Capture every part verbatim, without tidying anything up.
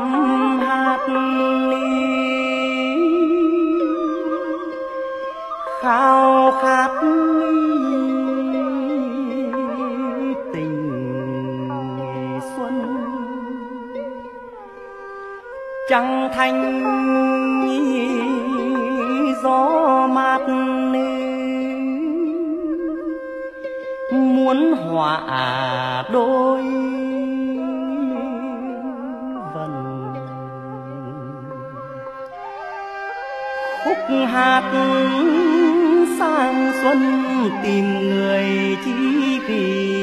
hát khao khát tình xuân trăng thanh gió mát muốn hòa đôi vần khúc hát sang xuân tìm người chỉ vì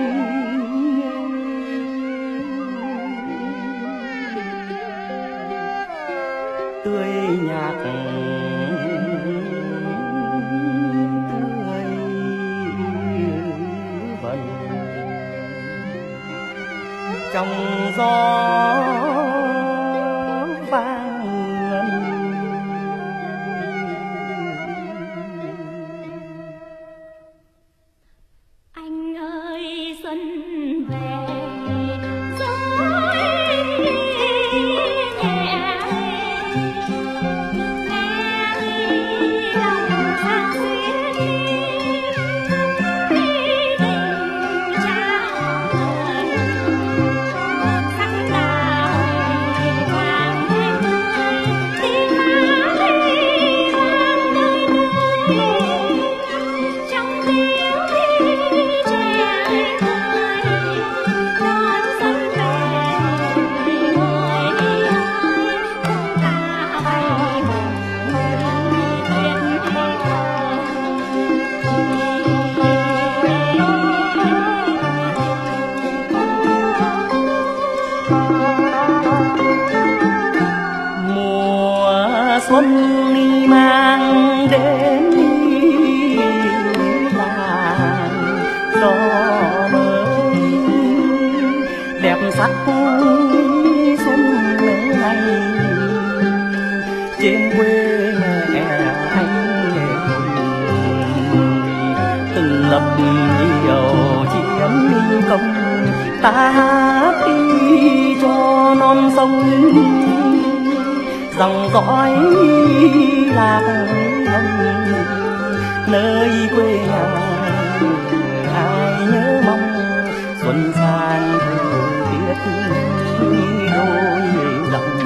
tươi nhạc tươi vần trong gió vang ngân. Anh ơi xuân về xuân đi mang đến làng gió mới đẹp sắc xuân này trên quê mẹ anh từng lập nhiều chiếm công ta hát đi cho non sông dòng dõi lạc hồng nơi quê nhà ai nhớ mong xuân sang thời tiết đôi lòng.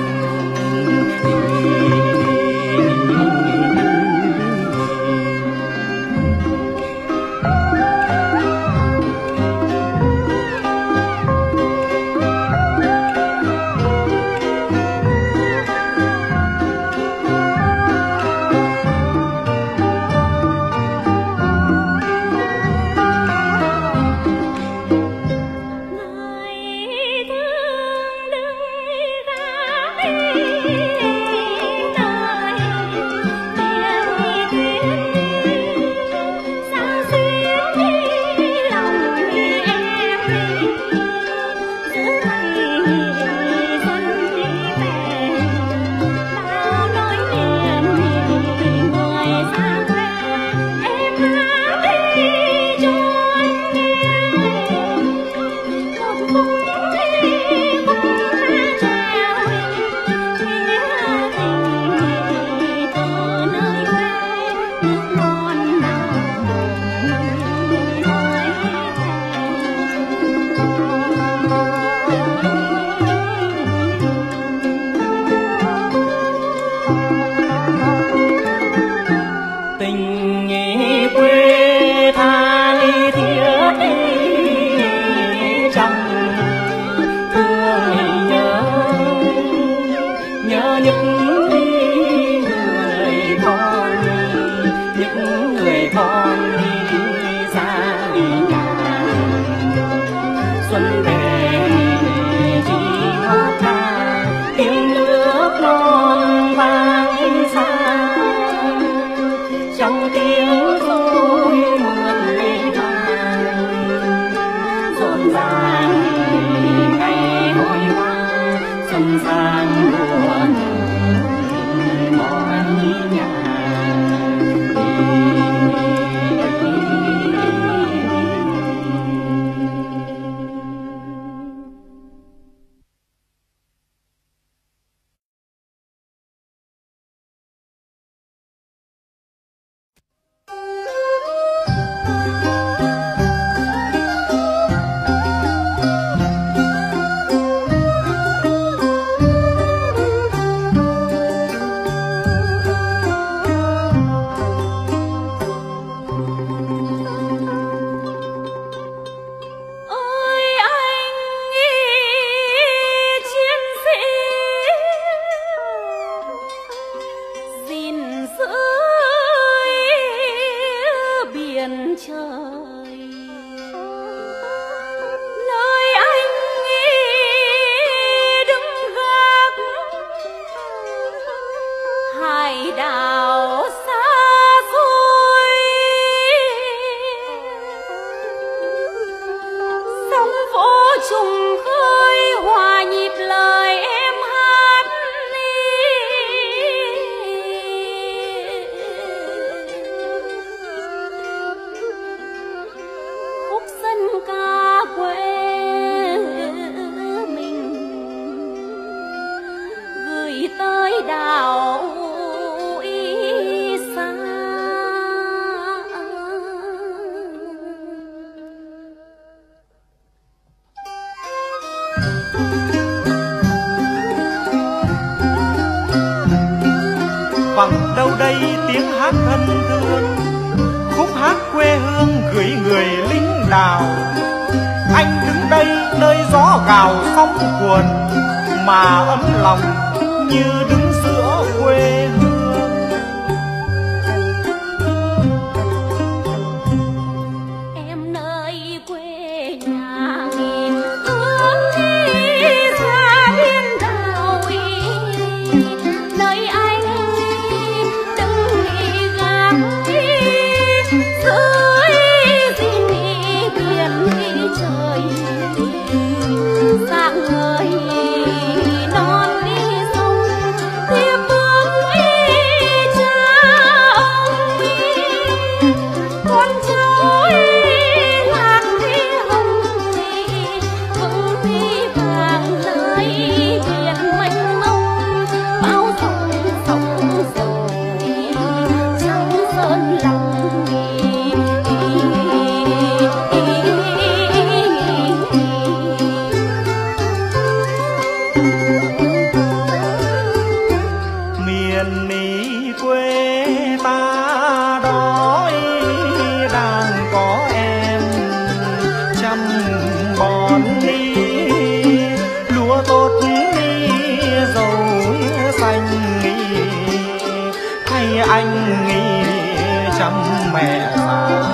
tới đảo xa. Bằng đâu đây tiếng hát thân thương, khúc hát quê hương gửi người lính đảo. Anh đứng đây nơi gió gào sóng cuồn, mà ấm lòng như đứng giữa quê hương. Em nơi quê nhà nghìn hướng đi xa biên đảo, nơi anh đứng nghỉ gác dưới gìn biển trời sáng ngời non đi sông tiếp bước đi cha ông con cháu lạc đi hồng vững đi vàng nơi biển mênh mông bao sông sông rồi trắng sơn lòng. Miền ní quê ta đói đang có em chăm bón đi lúa tốt đi dầu xanh đi, hay anh nghĩ chăm mẹ già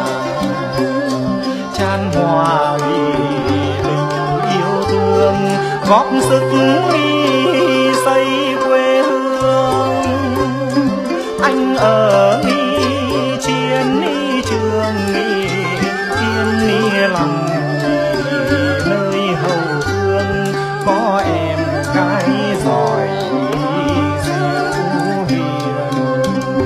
chan hòa vì tình yêu thương góp sức đi xây quê hương. Anh ở đi chiến đi trường đi thiên đi lòng nơi hậu phương có em gái giỏi dịu hiền.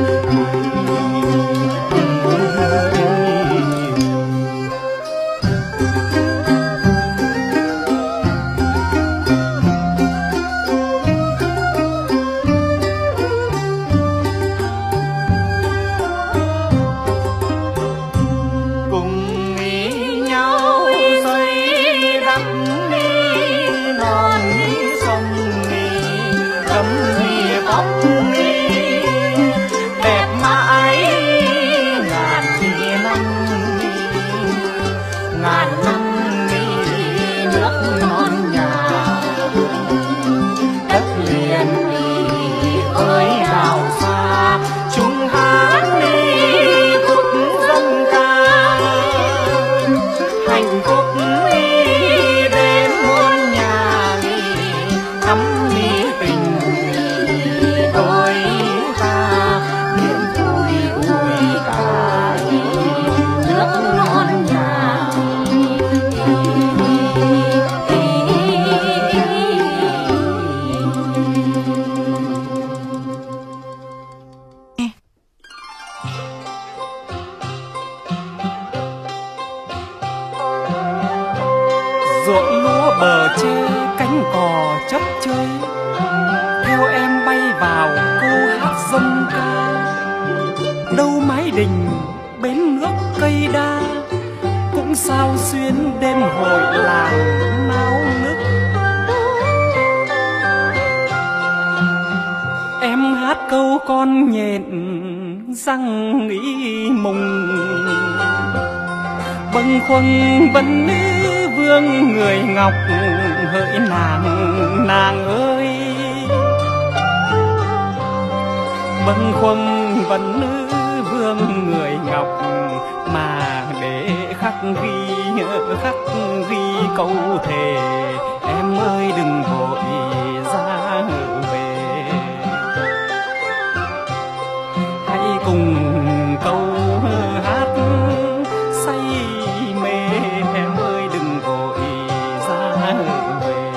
Ruộng lúa bờ tre cánh cò chấp chơi, theo em bay vào câu hát dân ca. Đâu mái đình bến nước cây đa, cũng sao xuyên đêm hội làng náo nức. Em hát câu con nhện răng ý mùng, bâng khuâng vẫn nữ vương người ngọc hỡi nàng nàng ơi. Bâng khuâng vẫn nữ vương người ngọc mà để khắc ghi khắc ghi câu thề em ơi đừng vội ra về. Hãy cùng câu hát say mê em ơi đừng vội ra về.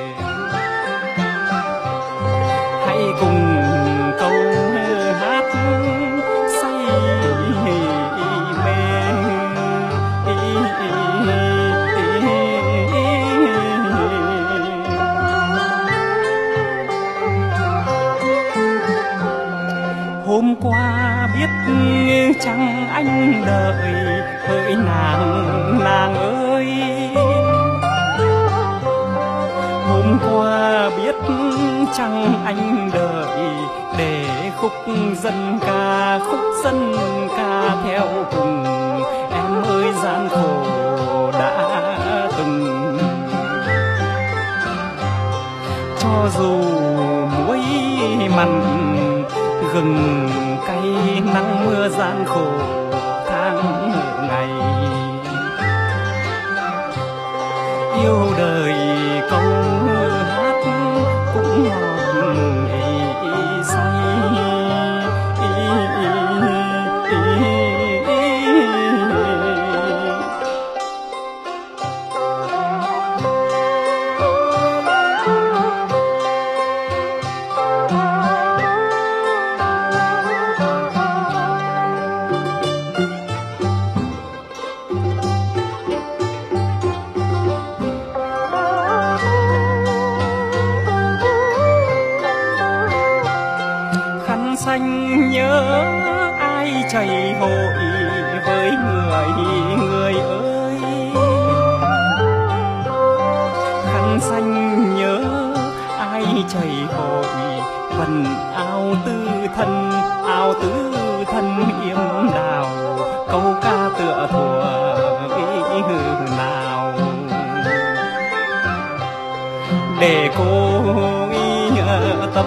Hãy cùng câu hát say mê. hôm qua biết chăng anh đợi hỡi nàng nàng ơi, hôm qua biết chăng anh đợi để khúc dân ca khúc dân ca theo cùng em ơi gian khổ đã từng. Cho dù muối mặn gừng cay nắng mưa gian khổ tháng ngày, yêu đời câu hát cũng ngọt ý say. Xanh nhớ ai chảy hội với người người ơi, khăn xanh nhớ ai chảy hội vần ao tư thân ao tư thân yếm đào câu ca tựa thuở ý hư nào để cô ý tấm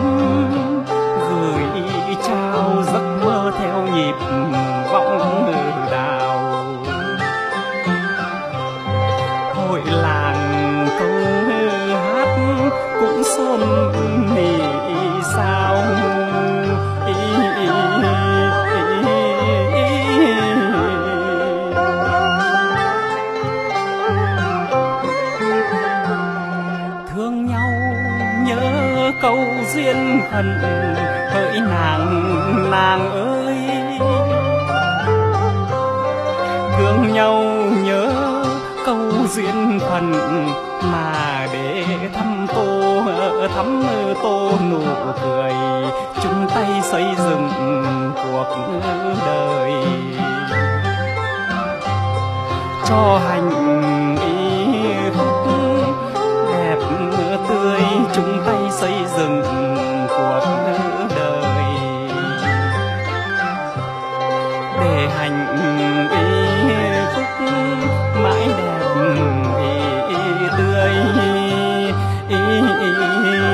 trao giấc mơ theo nhịp võng đào. Hội làng câu hát cũng xôn nỉ sao ý, ý, ý, ý. Thương nhau nhớ câu duyên phận hỡi nàng nàng ơi, thương nhau nhớ câu duyên phận mà để thăm tô thắm tô nụ cười chung tay xây dựng cuộc đời cho hạnh ý phúc đẹp tươi chung tay xây dựng cuộc đời để hạnh ý phúc mãi đẹp ý tươi ý, ý, ý,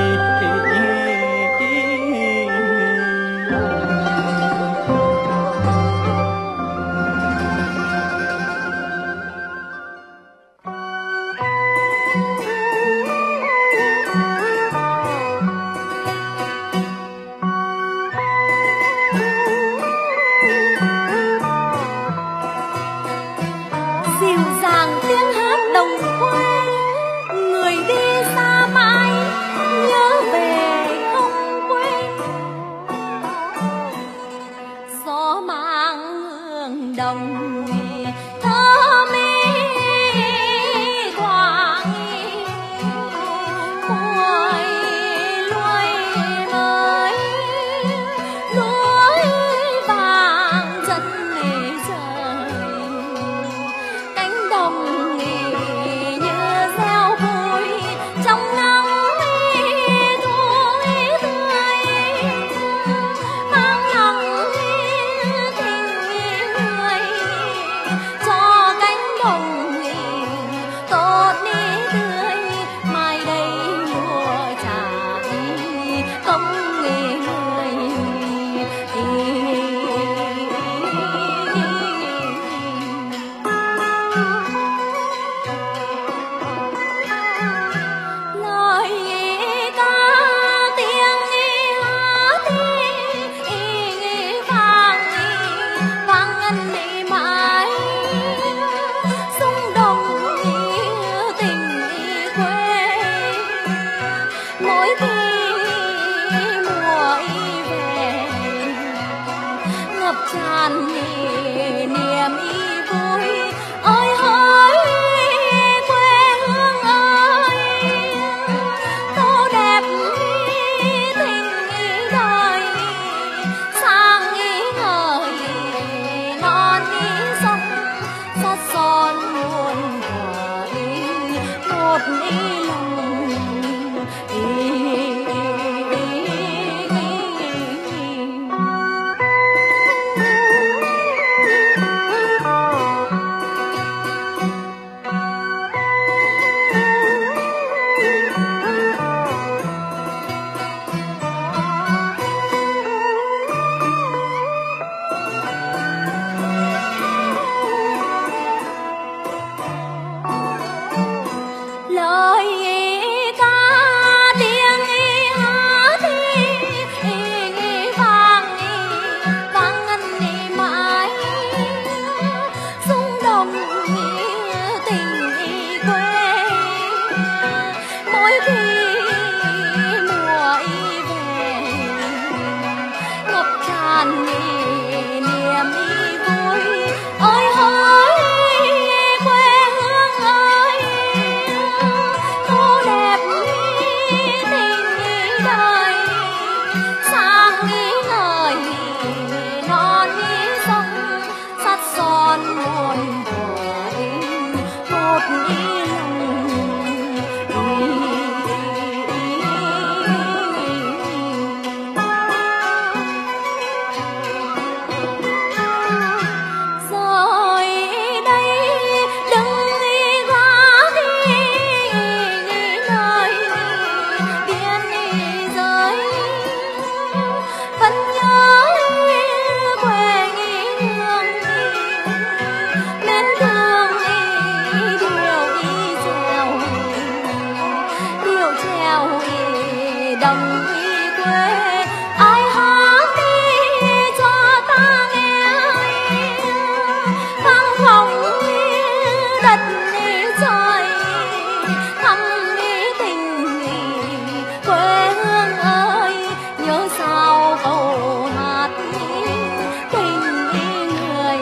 dịu dàng tiếng hát đồng quê, người đi xa mãi nhớ về không quên. Gió mang hương đồng thơ mi thoảng cuối lối mới lối vàng chân trời cánh đồng nghỉ như gieo vui trong nắng tuổi tươi mang lòng tình người cho cánh đồng nghỉ tốt ní tươi mai đây mùa trải công nghỉ người lời ca tiếng hát vang vang ngân mãi xung đồng tình quê mỗi khi mùa về ngập tràn niềm y vui. Ôi hỡi quê hương ơi, tô đẹp tình đời sang ngàn niềm vui. Ôi hỡi quê hương ơi, tô đẹp tình đời, sang ngời non sông sắt son muôn vời một đồng quê. Ai hát đi cho ta nghe, vang vọng đất trời, thăm tình quê hương ơi. Nhớ sao câu hát tình người.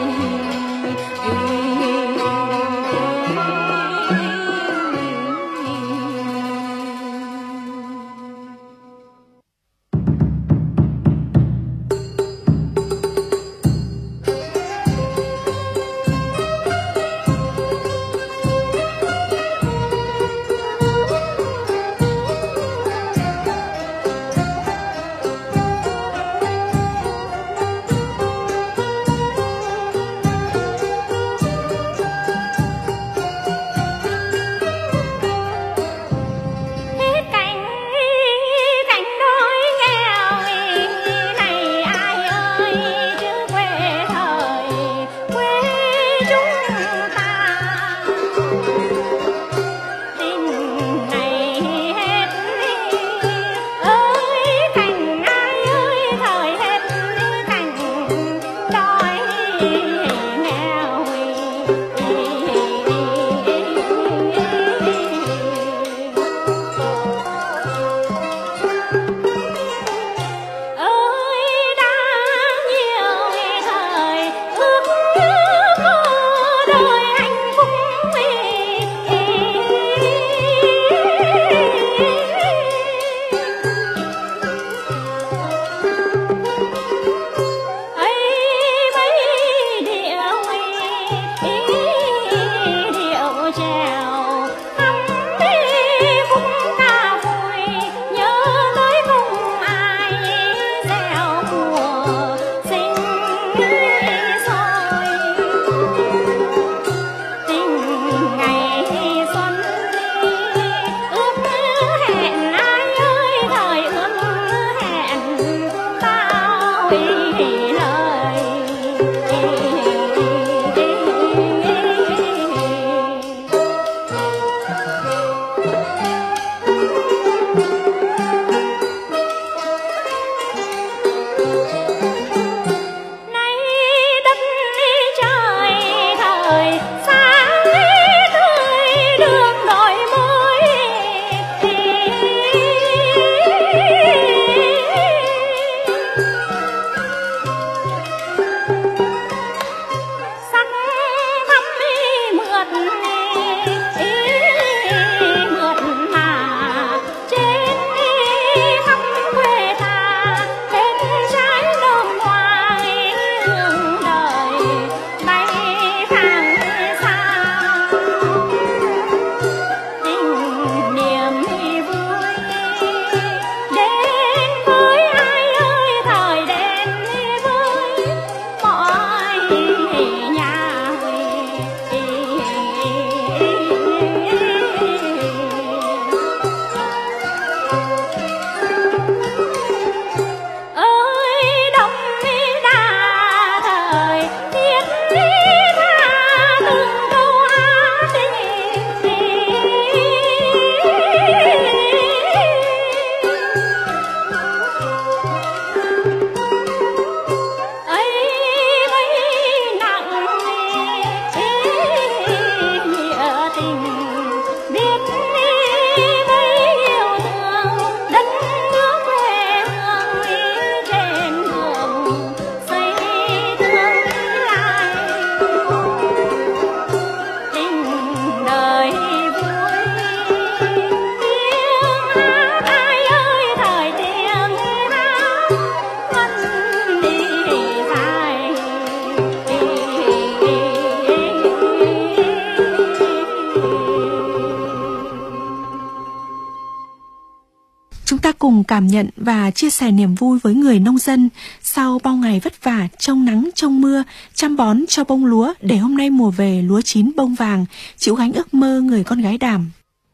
cùng cảm nhận và chia sẻ niềm vui với người nông dân sau bao ngày vất vả trong nắng trong mưa chăm bón cho bông lúa để hôm nay mùa về lúa chín bông vàng, chịu gánh ước mơ người con gái Đàm.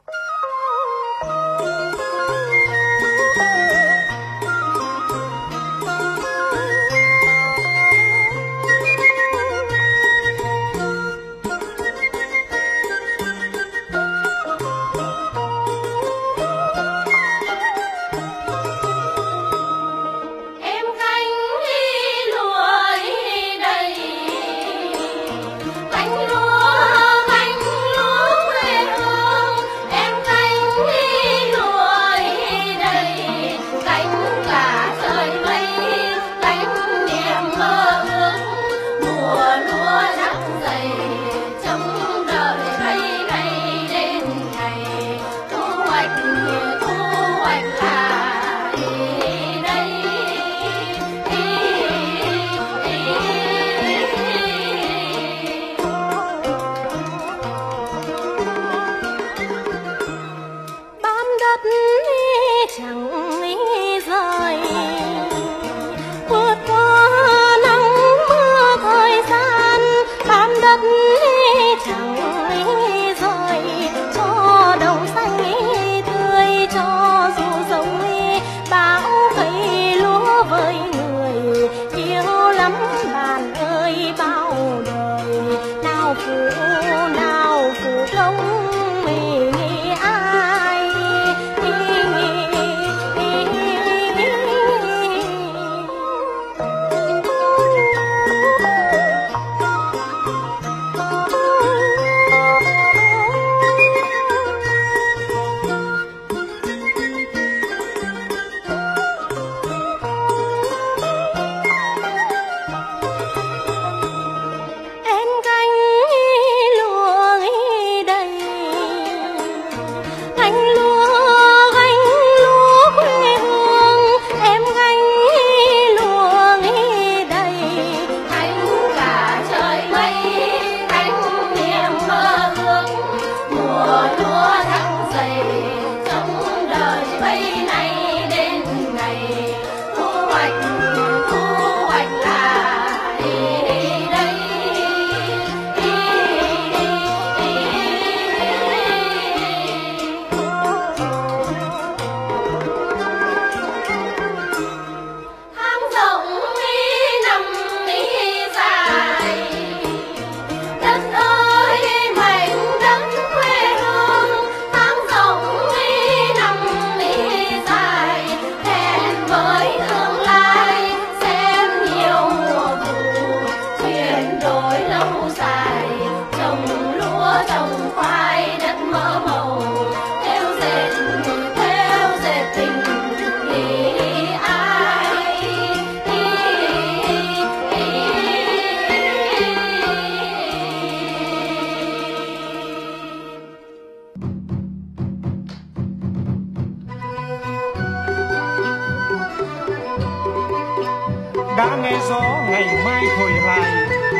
đã nghe gió ngày mai thổi lại,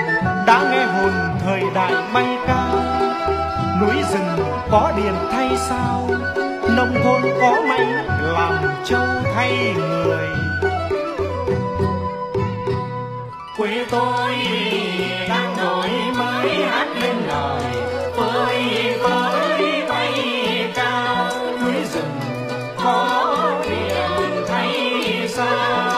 đã nghe hồn thời đại bay cao. Núi rừng có điện thay sao, nông thôn có máy làm trâu thay người. Quê tôi đang đổi mới hát lên lời, với với bay cao. Núi rừng có điện thay sao,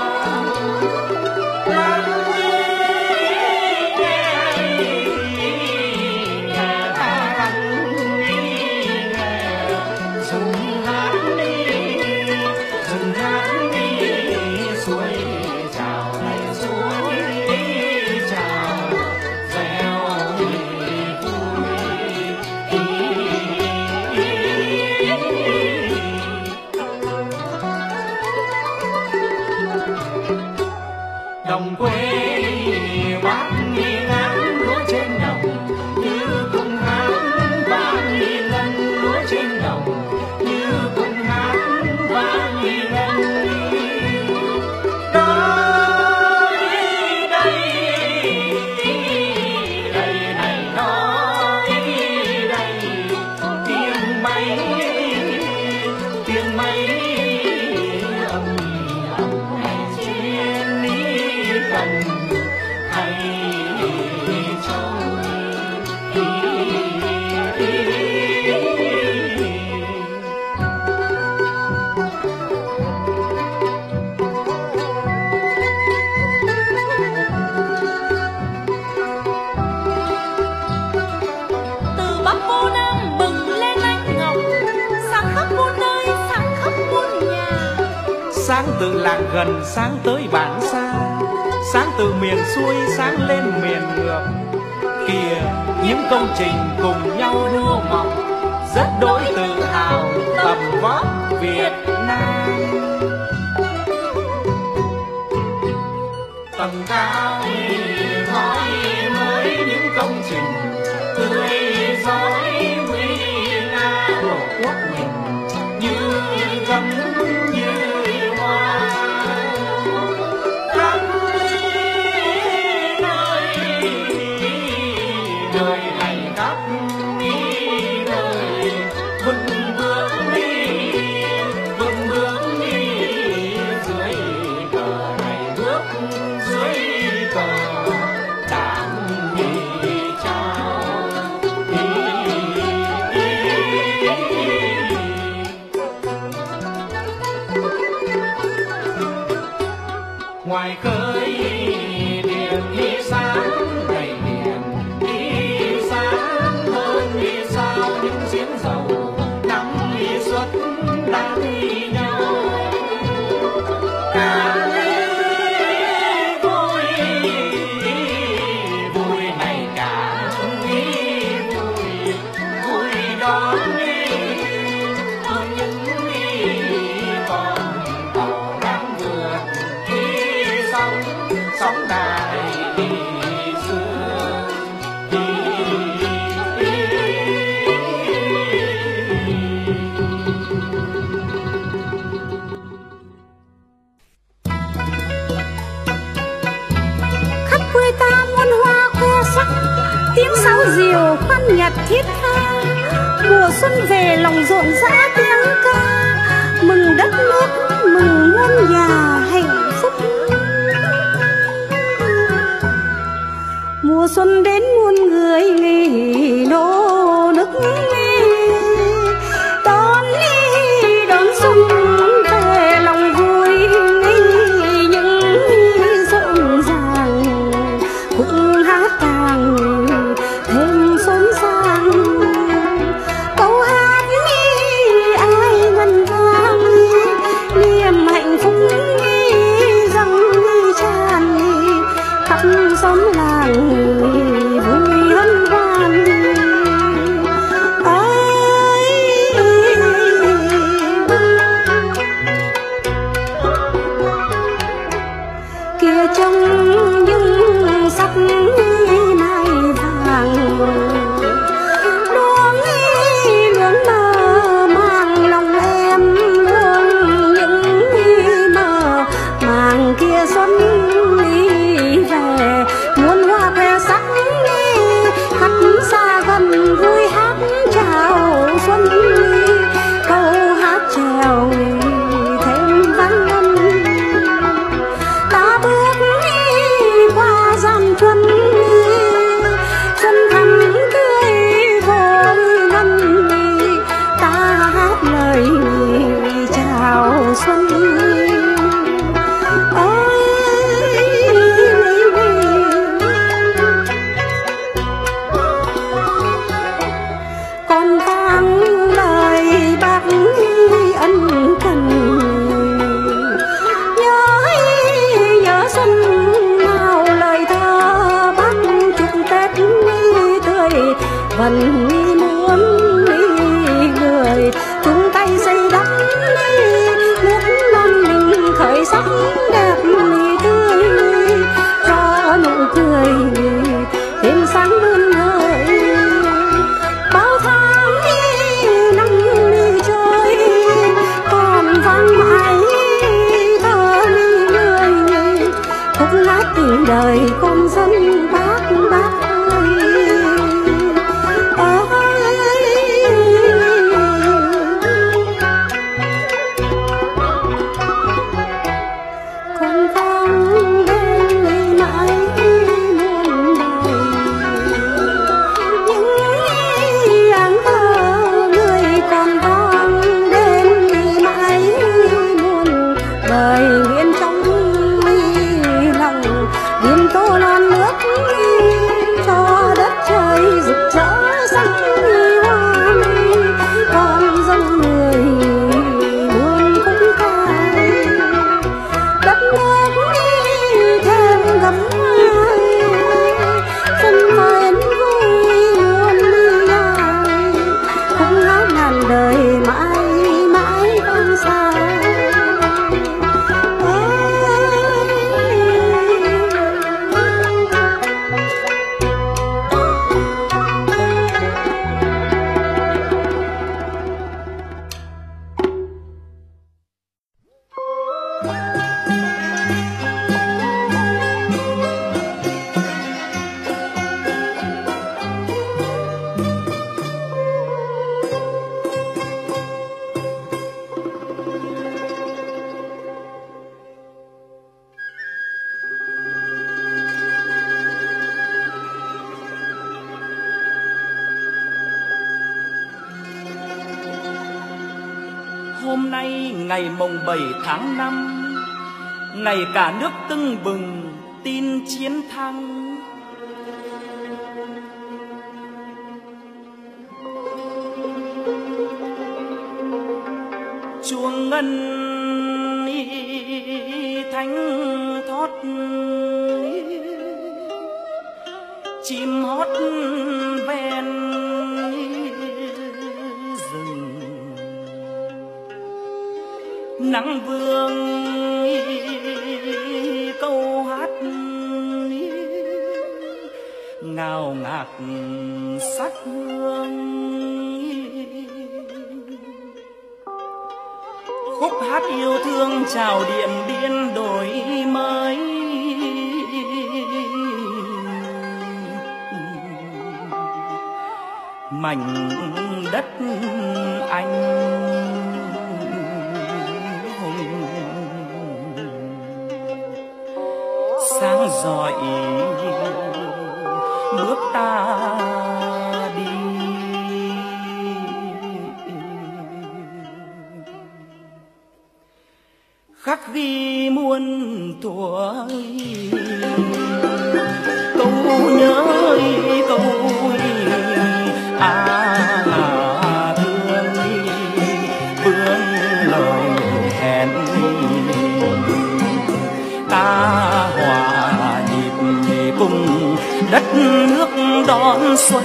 đồng quê bác nghi ngắn lúa trên đồng, như cùng hát vang nghi ngân lúa trên đồng, như cùng hát vang nghi ngân. Đây đây đây này đó đây, tiếng máy tiếng máy từ làng gần sáng tới bản xa, sáng từ miền xuôi sáng lên miền ngược. Kìa những công trình cùng nhau đua mộng, rất đỗi tự hào tầm vóc Việt Nam. Tầng cao ngói mới những công trình tươi rói nguy nga, tổ quốc mình như gấm như hoa. Khắp nơi đời này khắp nơi vững bước đi, vững bước đi dưới cờ này, bước dưới cờ đảng đi trao. Ngoài khơi điện đi sáng đầy điện đi sáng hơn đi sao những giếng dầu nắng đi xuất đang đi nhau. Cả vui vui này cả vui vui đón đi những đi con tàu đang vượt đi sóng sóng đại xưa. Khắp quê ta muôn hoa khoe sắc, tiếng sáo diều khoan nhạc thiết tha. Mùa xuân về lòng rộn rã tiếng ca, mừng đất nước mừng muôn nhà hạnh phúc. Mùa xuân đến muôn người nghỉ nô nức đón đi đón xuân về lòng vui những rộn ràng, khúc hát càng thêm xốn sang. Câu hát ai ngân vang niềm hạnh phúc dâng tràn khắp xóm làng vui hân hoan. Kia trong những sắc mai vàng luống luống mơ mang lòng em, luống những mơ màng kia xuân đi về. Muôn hoa khoe sắc khắp xa gần vui hát chào xuân, câu hát chèo thêm vang ngân. Ta bước đi qua gian truân, xuân thắm tươi vô ngân. Ta hát lời chào xuân. Con vang lời bác ân cần, nhớ nhớ xuân nào lời thơ bác chúc Tết tươi vần muốn người chung tay xây đắp nước non mình khởi sắc đẹp tươi cho nụ cười thêm sáng luôn ngời. Bao tháng năm trôi còn vang mãi thơ người, khúc hát tình đời con dân bác bác ơi. Con vang bên mãi muôn đời, những áng thơ người còn vang đến mãi muôn đời. Nguyện trong lòng biển tô non nước ngày mồng bảy tháng năm, ngày cả nước tưng bừng tin chiến thắng. Chuông ngân thanh thót, chim hót ven rừng, nắng vương câu hát ngào ngạt sắc hương. Khúc hát yêu thương chào Điện Biên đổi mới, mảnh đất anh hùng. Sáng rọi bước ta đi, khắc ghi muôn thuở câu nhớ câu à thương vương lời hẹn, ta hòa nhịp cùng đất nước đón xuân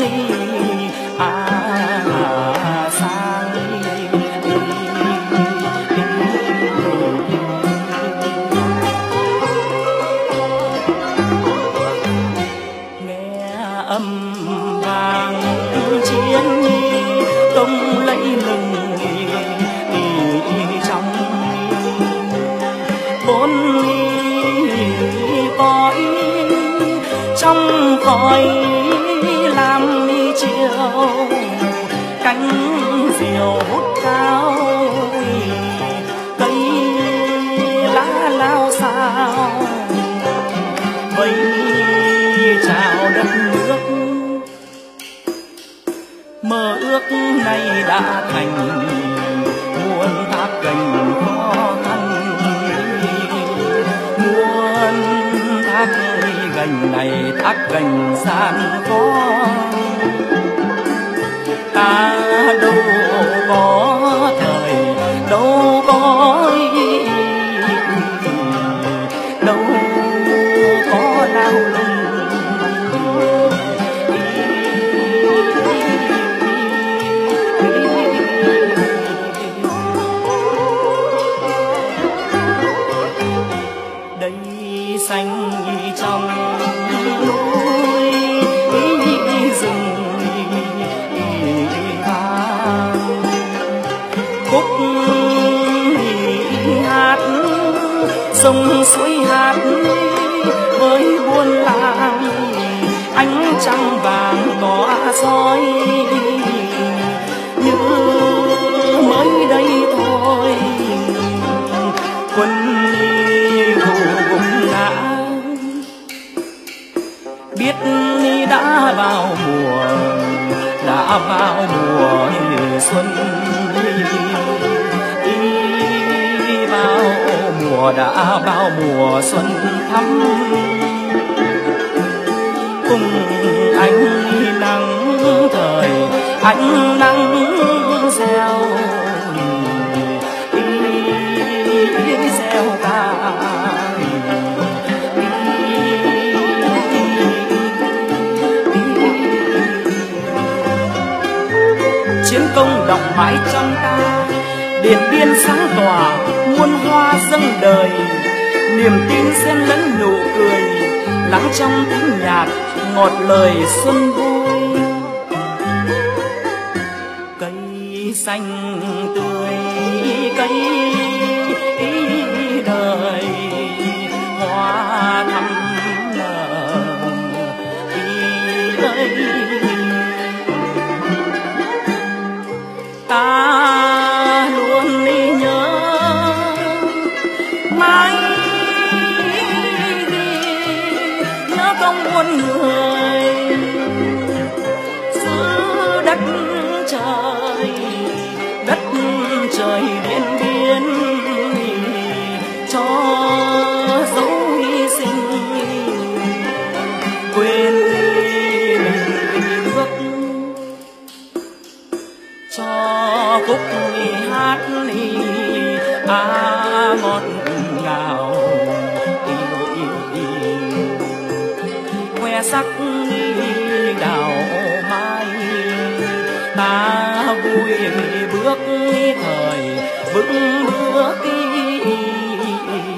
à sang. Nghe âm vàng chiến công lấy lừng trong bốn cõi, trong cõi làm chiều cánh diều hút cao, cây lá lao sao vây chào đất nước. Mơ ước này đã thành muôn thác gành khó khăn, muôn thác gành này thác gành gian khó. Ta đâu có thời, đâu có đâu có lao lung. Đây xanh trong núi rừng vàng, khúc hát sông suối hát với buôn làng, ánh trăng vàng tỏa soi như mới đây thôi. Quân gục ngã biết đã vào mùa, đã vào mùa xuân, đi vào mùa đã vào mùa xuân thắm. Cùng ánh nắng thời, ánh nắng gieo gieo ca. Chiến công đọng mãi trong ta, Điện Biên sáng tỏa muôn hoa dâng đời, niềm tin xen lẫn nụ cười, lắng trong tiếng nhạc ngọt lời xuân vui. Cây xanh tươi cây đời, hoa thắm nở đây. Ta luôn đi nhớ mãi nhớ công muôn người giữa đất trời, đất trời Điện Biên hát à ngọt ngào que sắc đào mai ta vui bước thời vững bước